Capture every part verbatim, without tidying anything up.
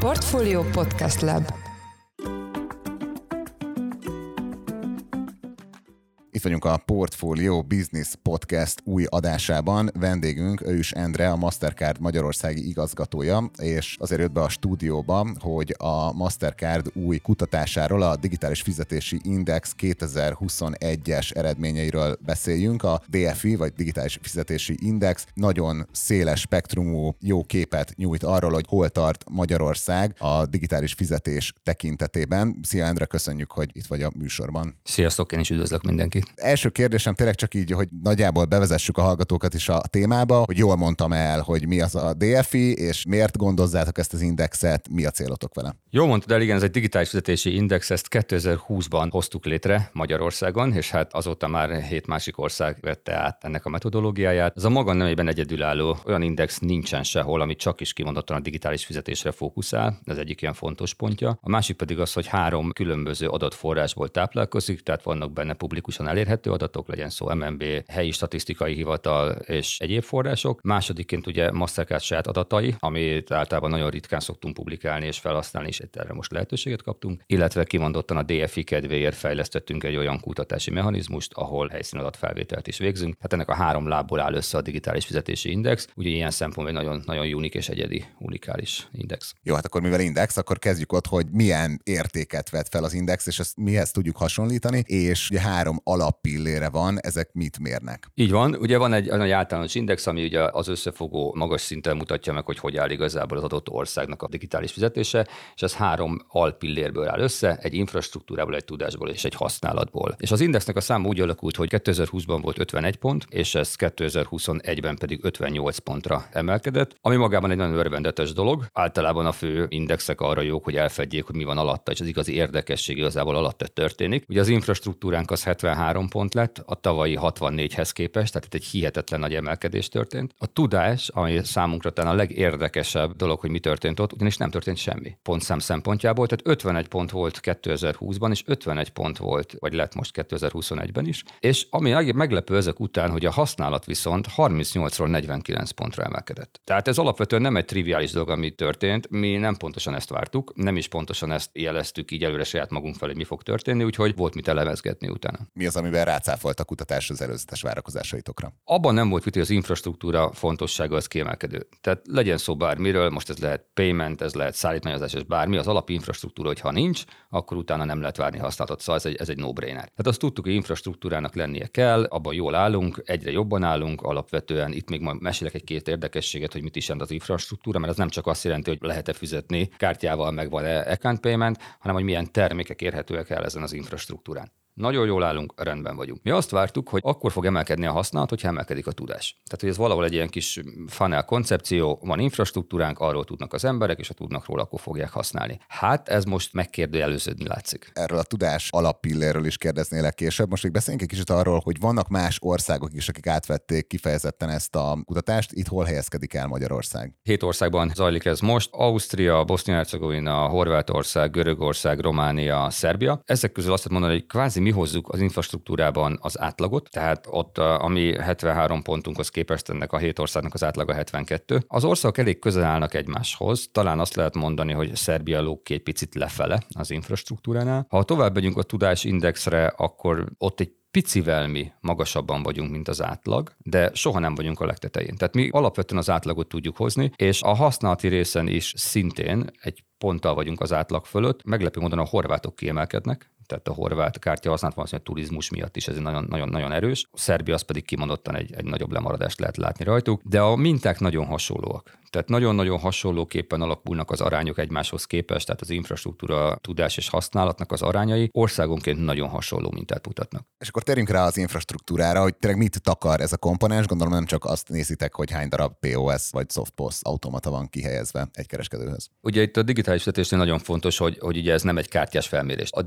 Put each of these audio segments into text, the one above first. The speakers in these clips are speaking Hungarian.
Portfolio Podcast Lab. Itt vagyunk a Portfolio Business Podcast új adásában. Vendégünk Ős Endre, a Mastercard magyarországi igazgatója, és azért jött be a stúdióba, hogy a Mastercard új kutatásáról, a Digitális Fizetési Index kétezer-huszonegyes eredményeiről beszéljünk. A dé ef i, vagy Digitális Fizetési Index nagyon széles spektrumú jó képet nyújt arról, hogy hol tart Magyarország a digitális fizetés tekintetében. Szia Endre, köszönjük, hogy itt vagy a műsorban. Sziasztok, én is üdvözlök mindenkit. Első kérdésem tényleg csak így, hogy nagyjából bevezessük a hallgatókat is a témába, hogy jól mondtam el, hogy mi az a dé ef i, és miért gondozzátok ezt az indexet, mi a célotok vele? Jól mondtad el, igen, ez egy digitális fizetési index, ezt kétezer-húszban hoztuk létre Magyarországon, és hát azóta már hét másik ország vette át ennek a metodológiáját. Ez a maga nemében egyedülálló, olyan index nincsen sehol, ami csak is kimondottan a digitális fizetésre fókuszál, ez egyik ilyen fontos pontja. A másik pedig az, hogy három különböző adatforrásból táplálkozik, tehát vannak benne publikusan elérhető adatok, legyen szó em en bé, helyi statisztikai hivatal és egyéb források. Másodikként ugye Mastercard saját adatai, amit általában nagyon ritkán szoktunk publikálni és felhasználni, és erre most lehetőséget kaptunk, illetve kimondottan a dé ef i kedvéért fejlesztettünk egy olyan kutatási mechanizmust, ahol helyszínadatfelvételt is végzünk. Hát ennek a három lábból áll össze a digitális fizetési index, ugye ilyen szempontból egy nagyon, nagyon unik és egyedi, unikális index. Jó, hát akkor mivel index, akkor kezdjük ott, hogy milyen értéket vet fel az index, és ezt mihez tudjuk hasonlítani, és ugye három alappillére van, ezek mit mérnek? Így van, ugye van egy, egy általános index, ami ugye az összefogó magas szinten mutatja meg, hogy hogy áll igazából az adott országnak a digitális fizetése, és ez három alpillérből áll össze, egy infrastruktúrából, egy tudásból és egy használatból. És az indexnek a száma úgy alakult, hogy kétezer-húszban volt ötvenegy pont, és ez kétezer-huszonegyben pedig ötvennyolc pontra emelkedett, ami magában egy nagyon örvendetes dolog. Általában a fő indexek arra jók, hogy elfedjék, hogy mi van alatta, és az igazi érdekesség igazából alatta történik. Ugye az infrastruktúránk az hetvenhárom pont lett, a tavalyi hatvannégyhez képest, tehát itt egy hihetetlen nagy emelkedés történt. A tudás, ami számunkra talán a legérdekesebb dolog, hogy mi történt ott, ugyanis nem történt semmi. Pontszám szempontjából, tehát ötvenegy pont volt kétezer-húszban, és ötvenegy pont volt, vagy lett most kétezer-huszonegyben is. És ami meglepő ezek után, hogy a használat viszont harmincnyolcról negyvenkilenc pontra emelkedett. Tehát ez alapvetően nem egy triviális dolog, ami történt, mi nem pontosan ezt vártuk, nem is pontosan ezt jeleztük így előre saját magunk felé, hogy mi fog történni, úgyhogy volt mit elemezgetni utána. Mi az, amivel rácáfolt a kutatás az előzetes várakozásaitokra? Abban nem volt vita, hogy az infrastruktúra fontossága az kiemelkedő. Tehát legyen szó bármiről, most ez lehet payment, ez lehet szállítmányozás, és bármi, az alapinfrastruktúra, hogyha nincs, akkor utána nem lehet várni használatot. Szóval ez egy, ez egy no-brainer. Tehát azt tudtuk, hogy infrastruktúrának lennie kell, abban jól állunk, egyre jobban állunk, alapvetően itt még majd mesélek egy-két érdekességet, hogy mit is jelent az infrastruktúra, mert ez nem csak azt jelenti, hogy lehet-e fizetni kártyával, meg van-e account payment, hanem hogy milyen termékek érhetőek el ezen az infrastruktúrán. Nagyon jól állunk, rendben vagyunk. Mi azt vártuk, hogy akkor fog emelkedni a használat, hogyha emelkedik a tudás. Tehát, hogy ez valahol egy ilyen kis funnel koncepció, van infrastruktúránk, arról tudnak az emberek, és ha tudnak róla, akkor fogják használni. Hát ez most megkérdőjeleződni látszik. Erről a tudás alappilléről is kérdeznélek később. Most még beszéljünk egy kicsit arról, hogy vannak más országok is, akik átvették kifejezetten ezt a kutatást. Itt hol helyezkedik el Magyarország? Hét országban zajlik ez most. Ausztria, Bosznia-Hercegovina, Horvátország, Görögország, Románia, Szerbia. Ezek közül azt mondani, hogy kvázi mi hozzuk az infrastruktúrában az átlagot, tehát ott, ami hetvenhárom pontunkhoz képest ennek a hét országnak az átlaga hetvenkettő. Az országok elég közel állnak egymáshoz, talán azt lehet mondani, hogy Szerbia lóg ki egy picit lefele az infrastruktúránál. Ha tovább megyünk a tudásindexre, akkor ott egy picivel mi magasabban vagyunk, mint az átlag, de soha nem vagyunk a legtetején. Tehát mi alapvetően az átlagot tudjuk hozni, és a használati részen is szintén egy ponttal vagyunk az átlag fölött. Meglepő módon a horvátok kiemelkednek, tehát a horvát kártya használat valószínűleg a turizmus miatt is ez nagyon-nagyon erős. A Szerbia az pedig kimondottan egy, egy nagyobb lemaradást lehet látni rajtuk, de a minták nagyon hasonlóak. Tehát nagyon-nagyon hasonlóképpen alakulnak az arányok egymáshoz képest, tehát az infrastruktúra, tudás és használatnak az arányai országonként nagyon hasonló mintát mutatnak. És akkor térjünk rá az infrastruktúrára, hogy tényleg mit takar ez a komponens. Gondolom nem csak azt nézitek, hogy hány darab pé o es vagy softpost automata van kihelyezve egy kereskedőhöz. Ugye itt a digitális fizetésnél nagyon fontos, hogy, hogy ugye ez nem egy kártyás felmérés. A digitális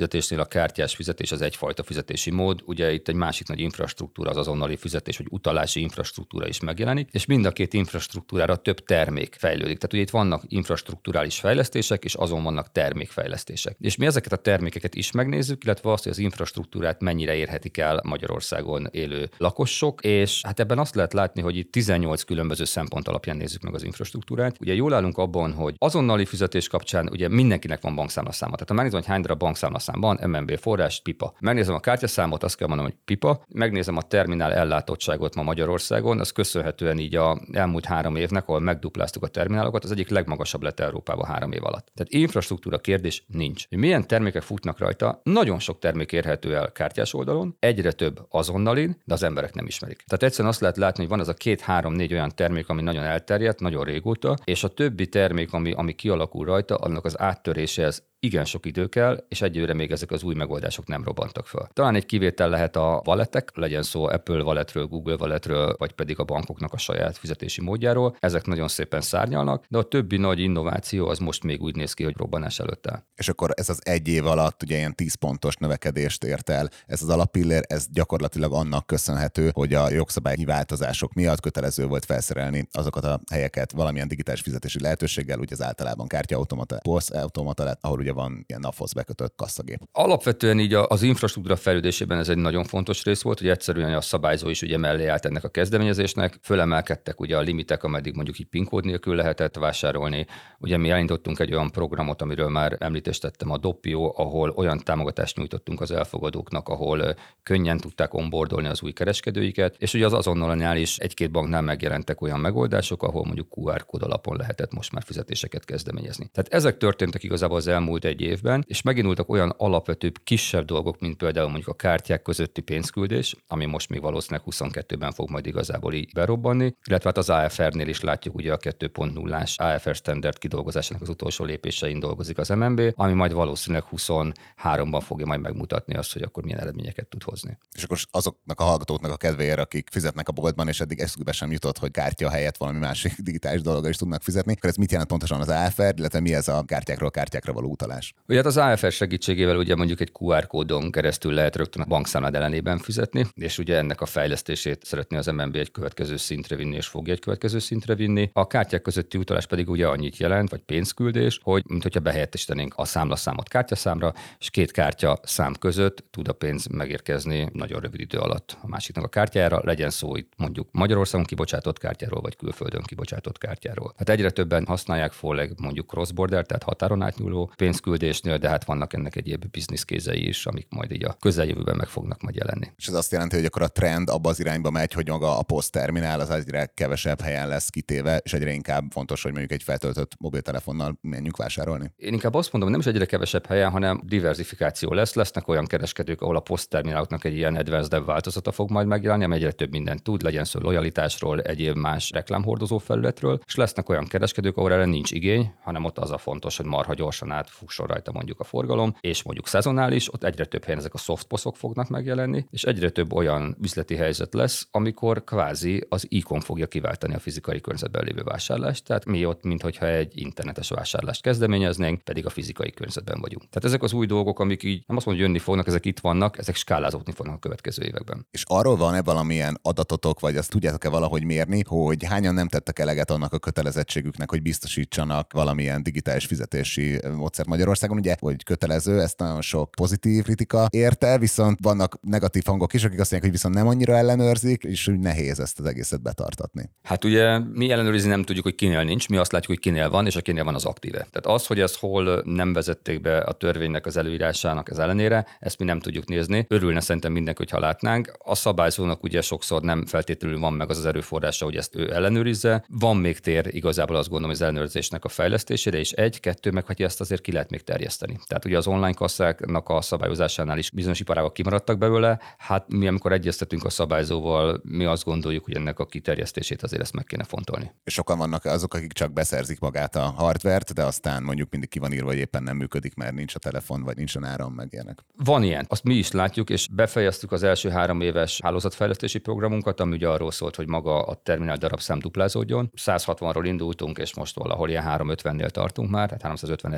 fizetésnél a kártyás fizetés az egyfajta fizetési mód. Ugye itt egy másik nagy infrastruktúra, az azonnali fizetés, vagy utalási infrastruktúra is megjelenik, és mind a két infrastruktúrára több termék fejlődik. Tehát ugye itt vannak infrastrukturális fejlesztések, és azon vannak termékfejlesztések. És mi ezeket a termékeket is megnézzük, illetve azt, hogy az infrastruktúrát mennyire érhetik el Magyarországon élő lakosok, és hát ebben azt lehet látni, hogy itt tizennyolc különböző szempont alapján nézzük meg az infrastruktúrát. Ugye jól állunk abban, hogy azonnali fizetés kapcsán ugye mindenkinek van bankszámlaszáma. Tehát ha megnézem, hogy hány darab bankszámlaszám van, em en bé forrás, pipa. Megnézem a kártyaszámot, azt kell mondanom, hogy pipa. Megnézem a terminál ellátottságot ma Magyarországon, az köszönhetően így a elmúlt három évnek, ahol megdupláztuk a terminálokat, az egyik legmagasabb lett Európában három év alatt. Tehát infrastruktúra kérdés nincs. Hogy milyen termékek futnak rajta, nagyon sok termék érhető el kártyás oldalon, egyre több azonnalin, de az emberek nem ismerik. Tehát egyszerűen azt lehet látni, hogy van az a két-három-négy olyan termék, ami nagyon elterjedt, nagyon régóta, és a többi termék, ami, ami kialakul rajta, annak az áttöréséhez igen sok idő kell, és egyőre még ezek az új megoldások nem robbantak föl. Talán egy kivétel lehet a walletek, legyen szó Apple walletről, Google walletről, vagy pedig a bankoknak a saját fizetési módjáról. Ezek nagyon szépen szárnyalnak, de a többi nagy innováció az most még úgy néz ki, hogy robbanás előtt áll. És akkor ez az egy év alatt ugye ilyen tíz pontos növekedést ért el. Ez az alappillér, ez gyakorlatilag annak köszönhető, hogy a jogszabályi változások miatt kötelező volt felszerelni azokat a helyeket valamilyen digitális fizetési lehetőséggel, ugye az általában kártyaautomata, POS automata lett, ahol ugye van ilyen naphoz bekötött kasszagép. Alapvetően így az infrastruktúra fejlődésében ez egy nagyon fontos rész volt, hogy egyszerűen a szabályzó is ugye mellé állt ennek a kezdeményezésnek, fölemelkedtek ugye a limitek, ameddig mondjuk így PIN kód nélkül lehetett vásárolni. Ugye mi elindítottunk egy olyan programot, amiről már említést tettem, a Doppio, ahol olyan támogatást nyújtottunk az elfogadóknak, ahol könnyen tudták onboardolni az új kereskedőiket, és ugye az azonnalnál is egy-két banknál megjelentek olyan megoldások, ahol mondjuk kú er kód alapon lehetett most már fizetéseket kezdeményezni. Tehát ezek történtek igazából az elmúlt egy évben, és megindultak olyan alapvetőbb kisebb dolgok, mint például mondjuk a kártyák közötti pénzküldés, ami most még valószínűleg huszonkettőben fog majd igazából így berobbanni, illetve hát az á ef er-nél is látjuk ugye a kettő pont nullás á ef er standard kidolgozásának az utolsó lépésein dolgozik az em en bé, ami majd valószínűleg huszonháromban fogja majd megmutatni azt, hogy akkor milyen eredményeket tud hozni. És akkor azoknak a hallgatóknak a kedvéért, akik fizetnek a boltban, és eddig eszükbe sem jutott, hogy kártya helyett valami másik digitális dologgal is tudnak fizetni, akkor ez mit jelent pontosan az á ef er, illetve mi ez a kártyákról kártyákra való utalás? Ugye hát az á ef er segítségével ugye mondjuk egy kú er kódon keresztül lehet rögtön a bankszámlád ellenében fizetni, és ugye ennek a fejlesztését szeretné az em en bé egy következő szintre vinni, és fogja egy következő szintre vinni. A kártyák közötti utalás pedig ugye annyit jelent, vagy pénzküldés, hogy mint hogyha behelyettesítenénk a számlaszámot kártyaszámra, és két kártya szám között tud a pénz megérkezni nagyon rövid idő alatt a másiknak a kártyára, legyen szó itt mondjuk Magyarországon kibocsátott kártyáról, vagy külföldön kibocsátott kártyáról. Hát egyre többen használják főleg mondjuk cross-border, tehát határon átnyúló pénzküldésnél, de hát vannak ennek egyéb business kézei is, amik majd így a közeljövőben meg fognak majd jelenni. És ez azt jelenti, hogy akkor a trend abba az irányba megy, hogy maga a POS terminál az egyre kevesebb helyen lesz kitéve, és egyre inkább fontos, hogy mondjuk egy feltöltött mobiltelefonnal menjünk vásárolni. Én inkább azt mondom, hogy nem is egyre kevesebb helyen, hanem diversifikáció lesz. Lesznek olyan kereskedők, ahol a POS termináloknak egy ilyen advanced változata fog majd megjelenni, ami egyre több mindent tud, legyen szó lojalitásról, egyéb más reklámhordozó felületről, és lesznek olyan kereskedők, ahol erre nincs igény, hanem ott az a fontos, hogy marha gyorsan átfusson rajta mondjuk a forgalom, és mondjuk szezonális, ott egyre több helyen ezek a soft poszok fognak megjelenni, és egyre több olyan üzleti helyzet lesz, amikor kvázi az e-com fogja kiváltani a fizikai környezetben lévő vásárlást, tehát mi ott, minthogyha egy internetes vásárlást kezdeményeznénk, pedig a fizikai környezetben vagyunk. Tehát ezek az új dolgok, amik így nem azt mondom, hogy jönni fognak, ezek itt vannak, ezek skálázódni fognak a következő években. És arról van-e valamilyen adatotok, vagy azt tudjátok-e valahogy mérni, hogy hányan nem tettek eleget annak a kötelezettségüknek, hogy biztosítsanak valamilyen digitális fizetési módszert Magyarországon, ugye, hogy kötelező, ezt nagyon sok pozitív kritika érte, viszont vannak negatív hangok is, akik azt mondják, hogy viszont nem annyira ellenőrzik, és úgy nehéz ezt az egészet betartatni. Hát ugye mi ellenőrizni nem tudjuk, hogy kinél nincs, mi azt látjuk, hogy kinél van, és a kinél van az aktíve. Tehát az, hogy ezt hol nem vezették be a törvénynek az előírásának az ellenére, ezt mi nem tudjuk nézni. Örülne szerintem mindenki, hogyha látnánk. A szabályzónak ugye sokszor nem feltétlenül van meg az az erőforrása, hogy ezt ő ellenőrizze. Van még tér igazából azt gondolom az ellenőrzésnek a fejlesztésére, és egy, kettő, meg hogy ezt azért ki lehet még terjeszteni. Tehát ugye az online kasszáknak a szabályozásánál is bizonyos iparágak kimaradtak belőle. Hát mi, amikor egyeztetünk a szabályzóval, mi azt gondoljuk, hogy ennek a kiterjesztését azért ezt meg kéne fontolni. És sokan vannak azok, akik csak beszerzik magát a hardvert, de aztán mondjuk mindig ki van írva, hogy éppen nem működik, mert nincs a telefon, vagy nincsen áram, meg ilyenek. Van ilyen. Azt mi is látjuk, és befejeztük az első három éves hálózatfejlesztési programunkat, ami ugye arról szólt, hogy maga a terminál darabszám duplázódjon. száz hatvanról indultunk, és most valahol ilyen háromszázötvennél tartunk már, tehát háromszázötven ezer darab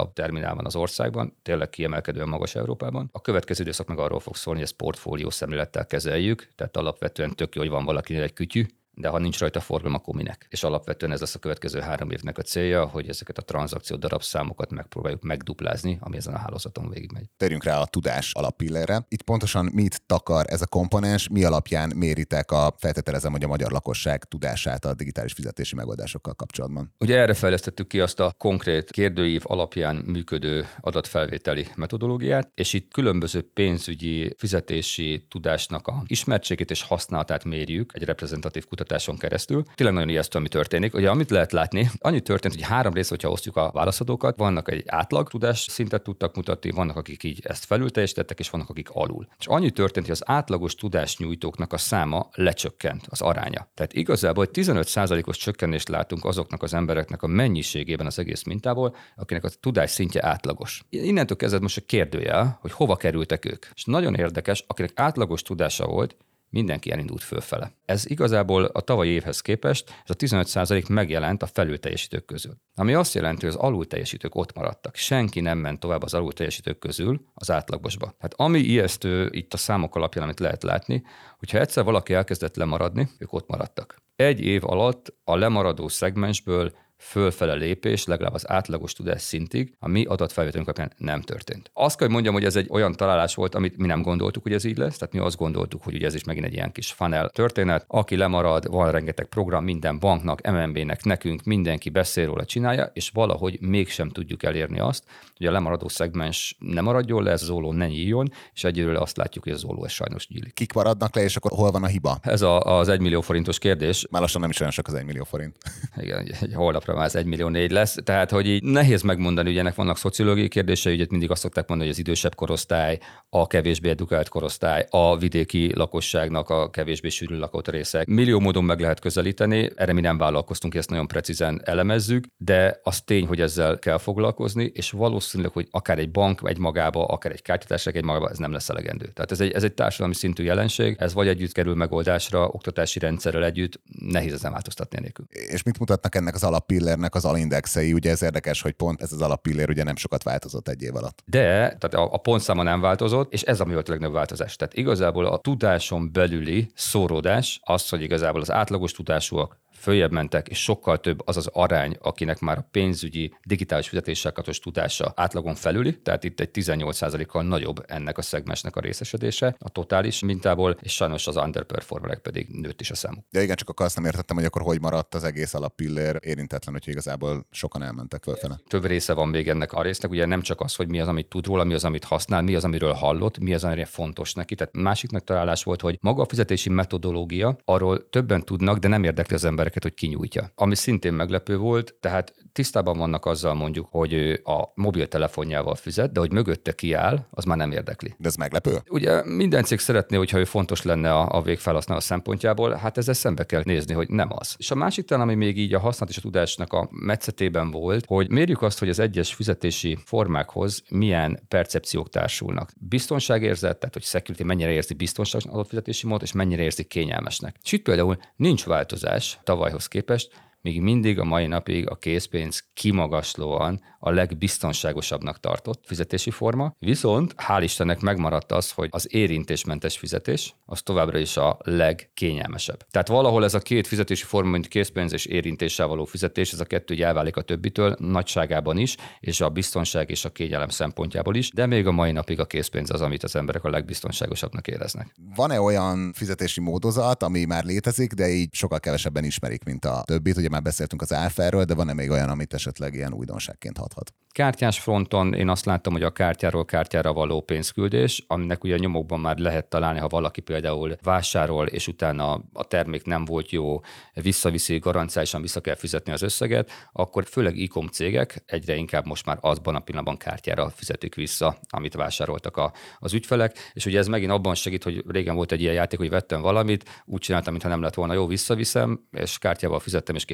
drága terminál van az országban, tényleg kiemelkedően magas Európában. A következő időszak meg arról fog szólni, hogy ezt portfólió szemlélettel kezeljük, tehát alapvetően tök jó, hogy van valakinél egy kütyű, de ha nincs rajta forgalom, akkor minek? És alapvetően ez lesz a következő három évnek a célja, hogy ezeket a tranzakció darabszámokat megpróbáljuk megduplázni, ami ezen a hálózaton végigmegy. Térjünk rá a tudás alappillérre. Itt pontosan mit takar ez a komponens, mi alapján méritek a, feltételezem, hogy a magyar lakosság tudását a digitális fizetési megoldásokkal kapcsolatban? Ugye erre fejlesztettük ki azt a konkrét kérdőív alapján működő adatfelvételi metodológiát, és itt különböző pénzügyi fizetési tudásnak a ismertségét és használatát mérjük egy reprezentatív kutatáson keresztül. Tényleg nagyon ijesztő, ami történik. Ugye, amit lehet látni, annyi történt, hogy három rész, hogyha osztjuk a válaszadókat, vannak egy átlag tudás szintet tudtak mutatni, vannak, akik így ezt felülteljesítettek, és vannak, akik alul. És annyi történt, hogy az átlagos tudásnyújtóknak a száma lecsökkent, az aránya. Tehát igazából tizenöt százalékos csökkenést látunk azoknak az embereknek a mennyiségében az egész mintából, akinek a tudás szintje átlagos. Innentől kezdve most a kérdőjel, hogy hova kerültek ők. És nagyon érdekes, akinek átlagos tudása volt, mindenki elindult fölfele. Ez igazából a tavalyi évhez képest, ez a tizenöt százalék megjelent a felülteljesítők közül. Ami azt jelenti, hogy az alulteljesítők ott maradtak. Senki nem ment tovább az alulteljesítők közül az átlagosba. Hát ami ijesztő itt a számok alapján, amit lehet látni, hogyha egyszer valaki elkezdett lemaradni, ők ott maradtak. Egy év alatt a lemaradó szegmensből fölfele lépés, legalább az átlagos tudás szintig, a mi adatfelvételünk alapján nem történt. Azt kell, hogy mondjam, hogy ez egy olyan találás volt, amit mi nem gondoltuk, hogy ez így lesz, tehát mi azt gondoltuk, hogy ugye ez is megint egy ilyen kis funnel történet. Aki lemarad, van rengeteg program, minden banknak, em en bé-nek, nekünk, mindenki beszél róla, csinálja, és valahogy mégsem tudjuk elérni azt, hogy a lemaradó szegmens ne maradjon le, ez az óló ne nyíljon, és egyelőre azt látjuk, hogy az óló ez sajnos nyílik. Kik maradnak le, és akkor hol van a hiba? Ez a, az egymillió forintos kérdés. Már lassan nem is olyan sok az egymillió forint. Igen, egy holnapra már az egymillió négy lesz, tehát hogy így nehéz megmondani, ugye ennek vannak szociológiai kérdései, ugye mindig azt szokták mondani, hogy az idősebb korosztály, a kevésbé edukált korosztály, a vidéki lakosságnak a kevésbé sűrű lakott részek. Millió módon meg lehet közelíteni, erre mi nem vállalkoztunk, ezt nagyon precízen elemezzük, de az tény, hogy ezzel kell foglalkozni, és valószínűleg, hogy akár egy bank egy magába, akár egy kártyatársaság egy magába, ez nem lesz elegendő. Tehát ez egy, ez egy társadalmi szintű jelenség, ez vagy együtt kerül megoldásra, oktatási rendszerrel együtt, nehéz ezen változtatni nélkül. És mit mutatnak ennek az alappillérnek az alindexei? Ugye ez érdekes, hogy pont ez az alappillér ugye nem sokat változott egy év alatt. De, tehát a, a pontszáma nem változott, és ez ami volt a legnagyobb változás. Tehát igazából a tudáson belüli szóródás az, hogy igazából az átlagos tudásúak följebb mentek, és sokkal több az az arány, akinek már a pénzügyi digitális fizetéssel kapcsolatos tudása átlagon felüli, tehát itt egy tizennyolc százalékkal nagyobb ennek a szegmensnek a részesedése a totális mintából, és sajnos az underperformerek pedig nőtt is a számuk. Ja igen, csak akkor azt nem értettem, hogy akkor hogy maradt az egész alappillér érintetlen, hogy igazából sokan elmentek fölfele. Több része van még ennek a résznek, ugye nem csak az, hogy mi az, amit tud róla, mi az, amit használ, mi az, amiről hallott, mi az, amire fontos neki. Tehát másik megtalálás volt, hogy maga a fizetési metodológia, arról többen tudnak, de nem érdekli az embereket, hogy kinyújtja. Ami szintén meglepő volt, tehát tisztában vannak azzal mondjuk, hogy ő a mobiltelefonjával fizet, de hogy mögötte kiáll, az már nem érdekli. De ez meglepő? Ugye minden cég szeretné, hogyha ő fontos lenne a, a végfelhasználó szempontjából, hát ezzel szembe kell nézni, hogy nem az. És a másik talán, ami még így a használat és a tudásnak a metszetében volt, hogy mérjük azt, hogy az egyes fizetési formákhoz milyen percepciók társulnak. Biztonságérzet, tehát hogy security mennyire érzi biztonságos adott fizetési módot, és mennyire érzi kényelmesnek. És itt például nincs változás tavalyhoz képest, még mindig a mai napig a készpénz kimagaslóan a legbiztonságosabbnak tartott fizetési forma, viszont hál' Istennek megmaradt az, hogy az érintésmentes fizetés az továbbra is a legkényelmesebb. Tehát valahol ez a két fizetési forma, mint készpénz és érintéssel való fizetés, ez a kettő így elválik a többitől, nagyságában is, és a biztonság és a kényelem szempontjából is, de még a mai napig a készpénz az, amit az emberek a legbiztonságosabbnak éreznek. Van-e olyan fizetési módozat, ami már létezik, de így sokkal kevesebben ismerik, mint a többit? Ugye már beszéltünk az áfáról, de van-e még olyan, amit esetleg ilyen újdonságként hathat? Kártyás fronton én azt láttam, hogy a kártyáról kártyára való pénzküldés, aminek ugye a nyomokban már lehet találni, ha valaki például vásárol, és utána a termék nem volt jó, visszaviszi, garanciálisan vissza kell fizetni az összeget, akkor főleg e-com cégek egyre inkább most már azban a pillanatban kártyára fizetik vissza, amit vásároltak a, az ügyfelek, és ugye ez megint abban segít, hogy régen volt egy ilyen játék, hogy vettem valamit, úgy csináltam, mintha nem lett volna jó, visszaviszem, és kártyával fizettem, és kész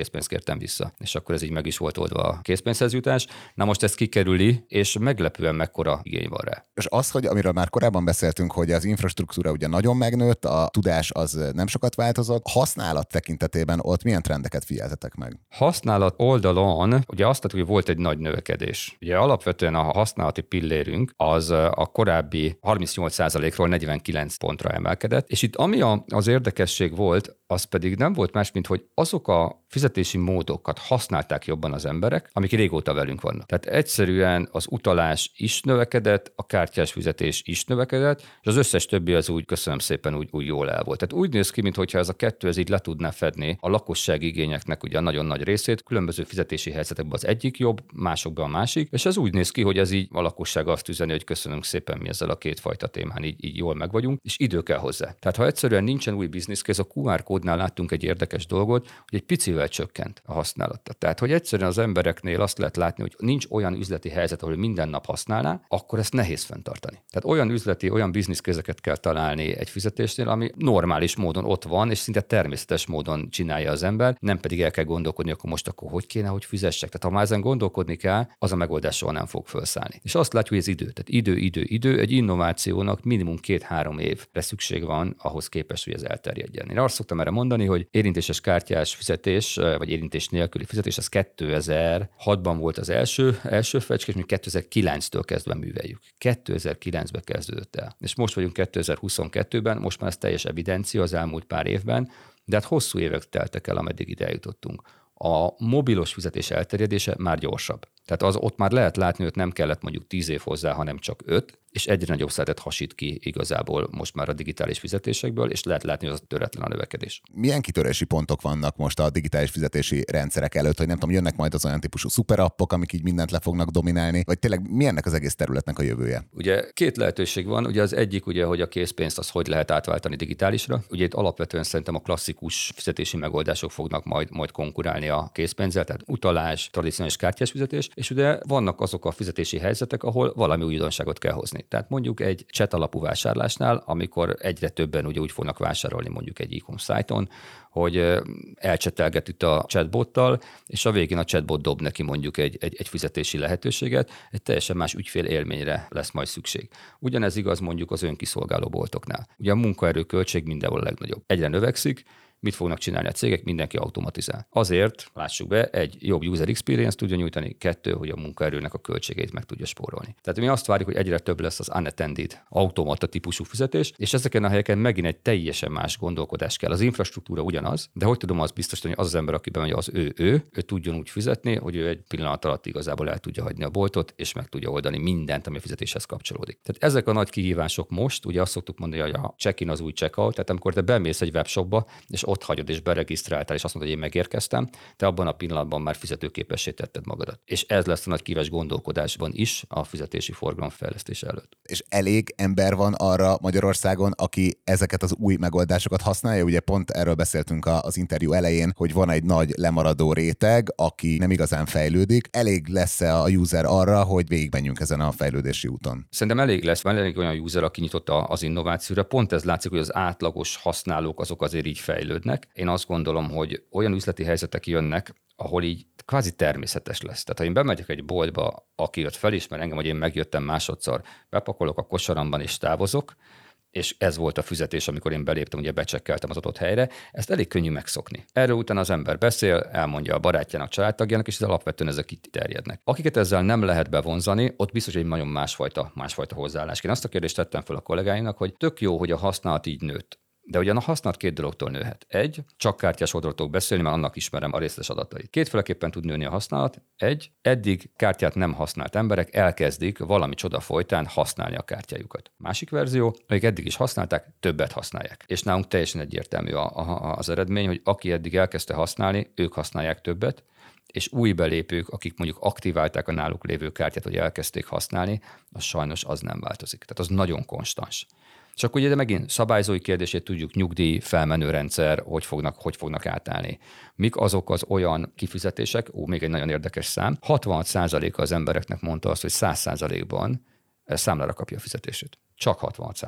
készpénzt kértem vissza. És akkor ez így meg is volt oldva a készpénzhez jutás. Na most ez kikerüli, és meglepően mekkora igény van rá. És az, hogy amiről már korábban beszéltünk, hogy az infrastruktúra ugye nagyon megnőtt, a tudás az nem sokat változott, használat tekintetében ott milyen trendeket figyeltetek meg? Használat oldalon, ugye azt látjuk, hogy volt egy nagy növekedés. Ugye alapvetően a használati pillérünk az a korábbi harmincnyolc százalékról negyvenkilenc pontra emelkedett, és itt ami a, az érdekesség volt, az pedig nem volt más, mint hogy azok a fizetési módokat használták jobban az emberek, amik régóta velünk vannak. Tehát egyszerűen az utalás is növekedett, a kártyás fizetés is növekedett, és az összes többi az úgy, köszönöm szépen, úgy, úgy jól el volt. Tehát úgy néz ki, mintha ez a kettő ez így le tudná fedni a lakosság igényeknek ugye a nagyon nagy részét, különböző fizetési helyzetekben az egyik jobb, másokban a másik, és ez úgy néz ki, hogy ez így a lakosság azt üzeni, hogy köszönöm szépen, mi ezzel a kétfajta témán így, így jól meg vagyunk, és idő kell hozzá. Tehát ha egyszerűen nincsen új business case, a kú ár kódnál láttunk egy érdekes dolgot, hogy egy picivel csökkent a használata. Tehát, hogy egyszerűen az embereknél azt lehet látni, hogy nincs olyan üzleti helyzet, ahol minden nap használná, akkor ezt nehéz fenntartani. Tehát olyan üzleti, olyan business case-eket kell találni egy fizetésnél, ami normális módon ott van, és szinte természetes módon csinálja az ember, nem pedig el kell gondolkodni, akkor most akkor hogy kéne, hogy fizessek. Tehát ha már ezen gondolkodni kell, az a megoldás soha nem fog felszállni. És azt látjuk, hogy ez idő. Tehát idő, idő, idő. Egy innovációnak minimum két-három évre szükség van ahhoz képest, hogy ez elterjedjen. Én azt szoktam erre mondani, hogy érintéses kártyás fizetés, vagy érintés nélküli fizetés, az kétezer-hatban volt az első, első fecske, és mi kétezer-kilenctől kezdve műveljük. kétezer-kilencben kezdődött el. És most vagyunk kétezer-huszonkettőben, most már ez teljes evidencia az elmúlt pár évben, de hát hosszú évek teltek el, ameddig ide eljutottunk. A mobilos fizetés elterjedése már gyorsabb. Tehát az ott már lehet látni, hogy nem kellett mondjuk tíz év hozzá, hanem csak öt, és egyre nagyobb szeretet hasít ki igazából most már a digitális fizetésekből, és lehet látni, hogy az töretlen a növekedés. Milyen kitörési pontok vannak most a digitális fizetési rendszerek előtt, hogy nem tudom, jönnek majd az olyan típusú szuperappok, amik így mindent le fognak dominálni, vagy tényleg mi ennek az egész területnek a jövője? Ugye két lehetőség van, ugye az egyik ugye, hogy a készpénzt az hogy lehet átváltani digitálisra. Ugye itt alapvetően szerintem a klasszikus fizetési megoldások fognak majd, majd konkurálni a készpénzzel, tehát utalás, tradicionális kártyás fizetés, és ugye vannak azok a fizetési helyzetek, ahol valami újdonságot kell hozni. Tehát mondjuk egy chat alapú vásárlásnál, amikor egyre többen ugye úgy fognak vásárolni mondjuk egy e-commerce szájton, hogy elcsetelget itt a chatbottal, és a végén a chatbot dob neki mondjuk egy, egy, egy fizetési lehetőséget, egy teljesen más ügyfél élményre lesz majd szükség. Ugyanez igaz mondjuk az önkiszolgáló boltoknál. Ugye a munkaerő költség mindenhol a legnagyobb. Egyre növekszik, mit fognak csinálni a cégek? Mindenki automatizál. Azért, lássuk be, egy jobb user experience tudja nyújtani, kettő, hogy a munkaerőnek a költségeit meg tudja spórolni. Tehát mi azt várjuk, hogy egyre több lesz az unattended automata típusú fizetés, és ezeken a helyeken megint egy teljesen más gondolkodás kell. Az infrastruktúra ugyanaz, de hogy tudom azt biztosítani, hogy az az ember, aki bemegy, az ő, ő, ő tudjon úgy fizetni, hogy ő egy pillanat alatt igazából el tudja hagyni a boltot, és meg tudja oldani mindent, ami a fizetéshez kapcsolódik. Tehát ezek a nagy kihívások most, ugye azt szoktuk mondani, hogy a check-in az új check-out, tehát amikor te bemész egy webshopba, és ott hagyod és beregisztráltál, és azt mondod, hogy én megérkeztem, te abban a pillanatban már fizetőképessé tetted magadat. És ez lesz a nagy kívás gondolkodásban is a fizetési forgalom fejlesztése előtt. És elég ember van arra Magyarországon, aki ezeket az új megoldásokat használja? Ugye pont erről beszéltünk az interjú elején, hogy van egy nagy lemaradó réteg, aki nem igazán fejlődik. Elég lesz-e a user arra, hogy végigmenjünk ezen a fejlődési úton? Szerintem elég lesz, van elég olyan user, aki nyitotta az innovációra. Pont ez látszik, hogy az átlagos használók azok azért így fejlődnek. Én azt gondolom, hogy olyan üzleti helyzetek jönnek, ahol így kvázi természetes lesz. Tehát ha én bemegyek egy boltba, aki ott felismer engem, hogy én megjöttem másodszor, bepakolok a kosaramban és távozok, és ez volt a fizetés, amikor én beléptem, ugye becsekkeltem az adott helyre, ezt elég könnyű megszokni. Erről utána az ember beszél, elmondja a barátjának, családtagjának, és ez alapvetően ezek itt terjednek. Akiket ezzel nem lehet bevonzani, ott biztos, hogy egy nagyon másfajta, másfajta hozzáállás. Én azt a kérdést tettem fel a kollégáinak, hogy tök jó, hogy a használat így nőtt. De ugyan a használat két dologtól nőhet. Egy, csak kártyás oldalról beszélni, mert annak ismerem a részletes adatait. Kétféleképpen tud nőni a használat. Egy, eddig kártyát nem használt emberek elkezdik valami csoda folytán használni a kártyájukat. Másik verzió, akik eddig is használták, többet használják. És nálunk teljesen egyértelmű a, a, az eredmény, hogy aki eddig elkezdte használni, ők használják többet, és új belépők, akik mondjuk aktiválták a náluk lévő kártyát, hogy elkezdték használni, az sajnos az nem változik. Tehát az nagyon konstans. Csak ugye de megint szabályzói kérdését tudjuk, nyugdíj, felmenő rendszer, hogy fognak, hogy fognak átállni. Mik azok az olyan kifizetések, ó, még egy nagyon érdekes szám, hatvanhat százaléka az embereknek mondta azt, hogy száz százalékban számlára kapja a fizetését. Csak hatvanhat százalék.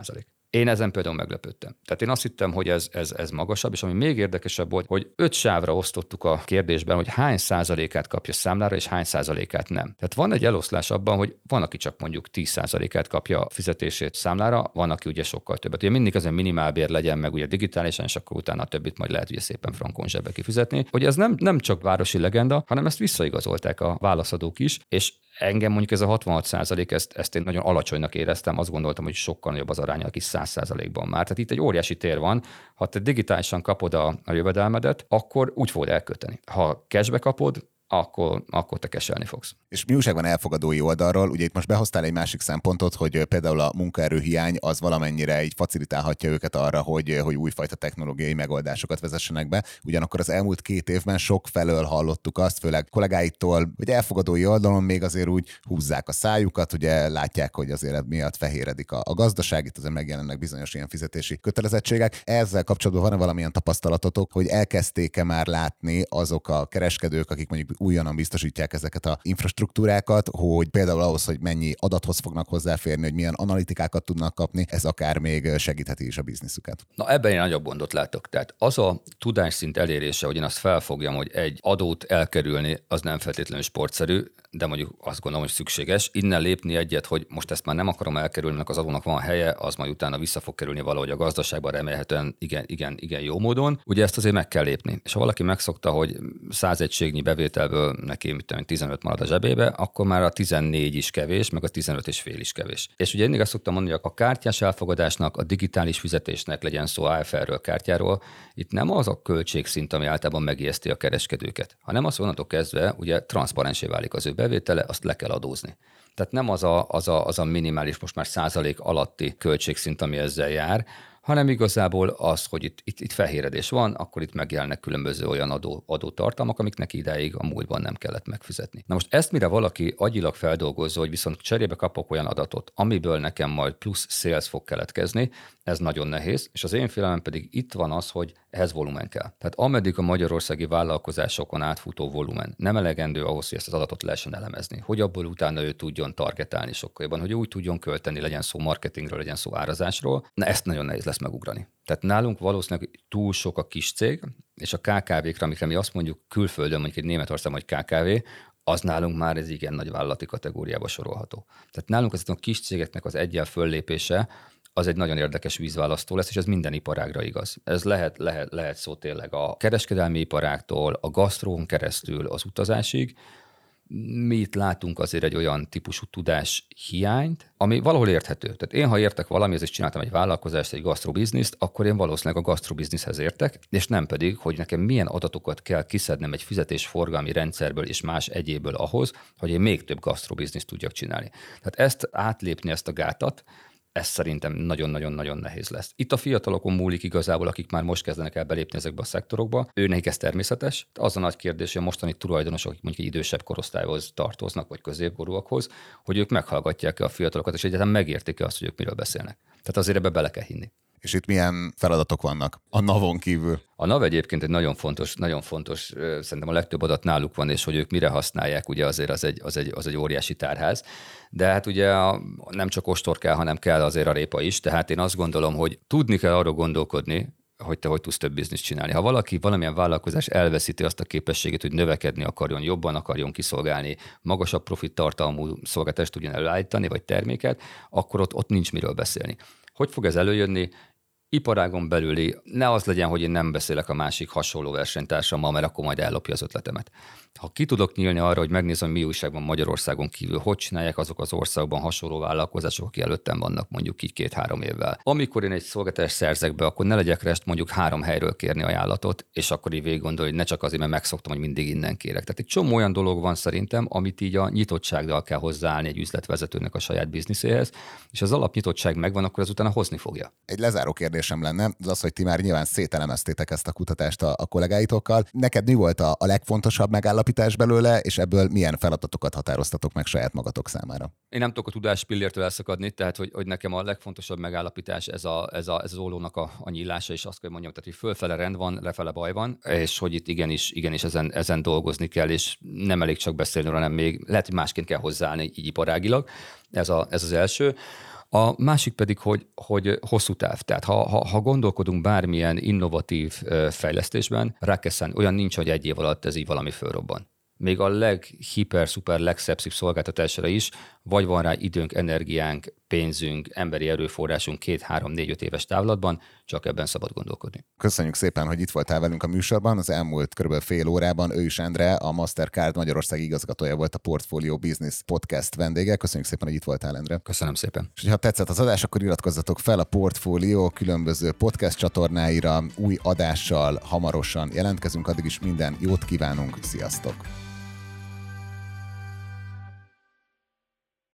Én ezen például meglepődtem. Tehát én azt hittem, hogy ez, ez, ez magasabb, és ami még érdekesebb volt, hogy öt sávra osztottuk a kérdésben, hogy hány százalékát kapja számlára, és hány százalékát nem. Tehát van egy eloszlás abban, hogy van, aki csak mondjuk tíz százalékát kapja a fizetését számlára, van, aki ugye sokkal többet. Ugye mindig az a minimálbér legyen meg ugye digitálisan, és akkor utána a többit majd lehet ugye szépen frankon zsebbe kifizetni. Hogy ez nem, nem csak városi legenda, hanem ezt visszaigazolták a válaszadók is, és engem mondjuk ez a hatvanhat százalék, ezt, ezt én nagyon alacsonynak éreztem, azt gondoltam, hogy sokkal nagyobb az aránya, aki száz százalékban már. Tehát itt egy óriási tér van, ha te digitálisan kapod a, a jövedelmedet, akkor úgy fogod elkölteni. Ha cashbe kapod, akkor, akkor te keselni fogsz. És mi újság van elfogadói oldalról? Ugye itt most behoztál egy másik szempontot, hogy például a munkaerőhiány az valamennyire így facilitálhatja őket arra, hogy, hogy újfajta technológiai megoldásokat vezessenek be. Ugyanakkor az elmúlt két évben sok felől hallottuk azt, főleg kollégáitól, hogy elfogadói oldalon még azért úgy húzzák a szájukat, ugye látják, hogy azért miatt fehéredik a, a gazdaság, itt azért megjelennek bizonyos ilyen fizetési kötelezettségek. Ezzel kapcsolatban van-e valamilyen tapasztalatotok, hogy elkezdték-e már látni azok a kereskedők, akik mondjuk újonnan biztosítják ezeket a infrastruktúrákat, hogy például ahhoz, hogy mennyi adathoz fognak hozzáférni, hogy milyen analitikákat tudnak kapni, ez akár még segítheti is a bizniszüket. Na ebben én nagyobb gondot látok. Tehát az a tudásszint elérése, hogy én azt felfogjam, hogy egy adót elkerülni, az nem feltétlenül sportszerű, de mondjuk azt gondolom, hogy szükséges. Innen lépni egyet, hogy most ezt már nem akarom elkerülni, mert az adónak van helye, az majd utána vissza fog kerülni valahogy a gazdaságban, remélhetően igen, igen, igen jó módon. Ugye ezt azért meg kell lépni. És ha valaki megszokta, hogy száz egységnyi bevételből neki mit tudom, tizenöt marad a zsebébe, akkor már a tizennégy is kevés, meg a tizenöt és fél is kevés. És ugye mindig azt szoktam mondani, hogy a kártyás elfogadásnak, a digitális fizetésnek, legyen szó á ef er-ről, kártyáról, itt nem az a költségszint, ami általában megijeszti a kereskedőket, hanem az onnantól kezdve ugye transzparensé válik az ő bevétele, azt le kell adózni. Tehát nem az a, az a, az a minimális, most már százalék alatti költségszint, ami ezzel jár, hanem igazából az, hogy itt, itt, itt fehéredés van, akkor itt megjelennek különböző olyan adó, adótartalmak, amiknek idáig a múltban nem kellett megfizetni. Na most ezt mire valaki agyilag feldolgozza, hogy viszont cserébe kapok olyan adatot, amiből nekem majd plusz sales fog keletkezni, ez nagyon nehéz, és az én félelmem pedig itt van az, hogy ehhez volumen kell. Tehát ameddig a magyarországi vállalkozásokon átfutó volumen nem elegendő ahhoz, hogy ezt az adatot lehessen elemezni, hogy abból utána ő tudjon targetálni sokkal jobban, hogy úgy tudjon költeni, legyen szó marketingről, legyen szó árazásról, na ezt nagyon nehéz lesz megugrani. Tehát nálunk valószínűleg túl sok a kis cég, és a ká ká vékra, amikre mi azt mondjuk külföldön, mondjuk egy Németország, vagy ká ká vé, az nálunk már ez igen nagy vállalati kategóriába sorolható. Tehát nálunk az a kis cégeknek az egyen föllépése, az egy nagyon érdekes vízválasztó lesz, és ez minden iparágra igaz. Ez lehet, lehet, lehet szó tényleg a kereskedelmi iparáktól, a gasztrón keresztül az utazásig. Mi itt látunk azért egy olyan típusú tudás hiányt, ami valahol érthető. Tehát én, ha értek valamihez, és csináltam egy vállalkozást, egy gasztrobizniszt, akkor én valószínűleg a gasztrobizniszhez értek, és nem pedig, hogy nekem milyen adatokat kell kiszednem egy fizetésforgalmi rendszerből és más egyéből ahhoz, hogy én még több gasztrobizniszt tudjak csinálni. Tehát ezt átlépni, ezt a gátat, ez szerintem nagyon-nagyon-nagyon nehéz lesz. Itt a fiatalokon múlik igazából, akik már most kezdenek el belépni ezekbe a szektorokba. Őnek ez természetes. Az a nagy kérdés, hogy a mostani tulajdonosok, akik mondjuk egy idősebb korosztályhoz tartoznak, vagy középkorúakhoz, hogy ők meghallgatják a fiatalokat, és egyáltalán megértik azt, hogy ők miről beszélnek. Tehát azért ebbe bele kell hinni. És itt milyen feladatok vannak a navon kívül? A NAV egyébként egy nagyon fontos, nagyon fontos, szerintem a legtöbb adat náluk van, és hogy ők mire használják, ugye azért az egy, az egy, az egy óriási tárház. De hát ugye a, nem csak ostor kell, hanem kell azért a répa is, tehát én azt gondolom, hogy tudni kell arról gondolkodni, hogy te hogy tudsz több bizniszt csinálni. Ha valaki valamilyen vállalkozás elveszíti azt a képességét, hogy növekedni akarjon, jobban akarjon kiszolgálni, magasabb profit tartalmú szolgáltatást tudjon előállítani, vagy terméket, akkor ott, ott nincs miről beszélni. Hogy fog ez előjönni? Iparágon belüli, ne az legyen, hogy én nem beszélek a másik hasonló versenytársammal, mert akkor majd ellopja az ötletemet. Ha ki tudok nyílni arra, hogy megnézem, mi újságban Magyarországon kívül, hogy csinálják azok az országban hasonló vállalkozások, akik előttem vannak mondjuk így két-három évvel. Amikor én egy szolgáltatást szerzek be, akkor ne legyek rest mondjuk három helyről kérni ajánlatot, és akkor így végig gondolni, hogy ne csak azért, mert megszoktam, hogy mindig innen kérek. Tehát egy csomó olyan dolog van szerintem, amit így a nyitottsággal kell hozzáállni egy üzletvezetőnek a saját bizniszéhez, és az alapnyitottság megvan, akkor ez utána hozni fogja. Egy lezáró kérdésem lenne, az az, hogy ti már nyilván szételemeztétek ezt a kutatást a, a kollégáitokkal. Neked mi volt a, a legfontosabb megállapítás belőle, és ebből milyen feladatokat határoztatok meg saját magatok számára? Én nem tudok a tudás pillértől elszakadni, tehát hogy, hogy nekem a legfontosabb megállapítás ez, a, ez, a, ez az ollónak a, a nyílása, és azt kell mondjam, tehát hogy fölfele rend van, lefele baj van, és hogy itt igenis, igenis ezen, ezen dolgozni kell, és nem elég csak beszélni, hanem még lehet, hogy másként kell hozzáállni így iparágilag. Ez, a, ez az első. A másik pedig, hogy, hogy hosszú táv. Tehát ha, ha, ha gondolkodunk bármilyen innovatív fejlesztésben, rákeszen olyan nincs, hogy egy év alatt ez így valami fölrobban. Még a leghiper, szuper, legszepszibb szolgáltatásra is, vagy van rá időnk, energiánk, pénzünk, emberi erőforrásunk két, három, négy, öt éves távlatban, csak ebben szabad gondolkodni. Köszönjük szépen, hogy itt voltál velünk a műsorban. Az elmúlt körülbelül fél órában Ős Endre, a Mastercard Magyarország igazgatója volt, a Portfolio Business Podcast vendége. Köszönjük szépen, hogy itt voltál, Endre. Köszönöm szépen. És ha tetszett az adás, akkor iratkozzatok fel a Portfolio különböző podcast csatornáira, új adással hamarosan jelentkezünk, addig is minden jót kívánunk, sziasztok!